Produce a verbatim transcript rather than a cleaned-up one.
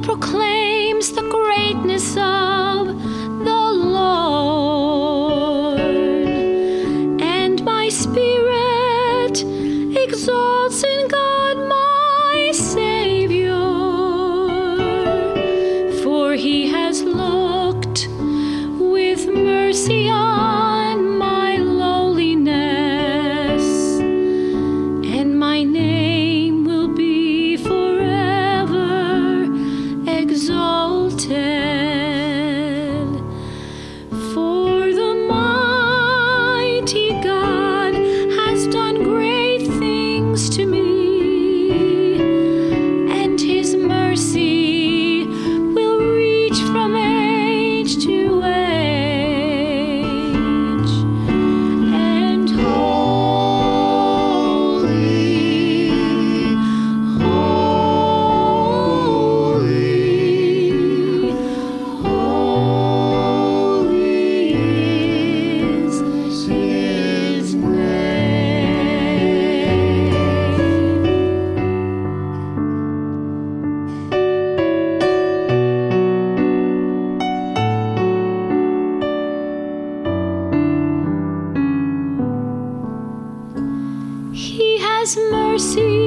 proclaims the greatness of the Lord, and my spirit exalts in God my Savior, for he has looked with mercy on my lowliness, and my name will be forever exalted. For the mighty God has done great things to me, and his mercy will reach from age to age. And holy, holy, holy is his name. He has mercy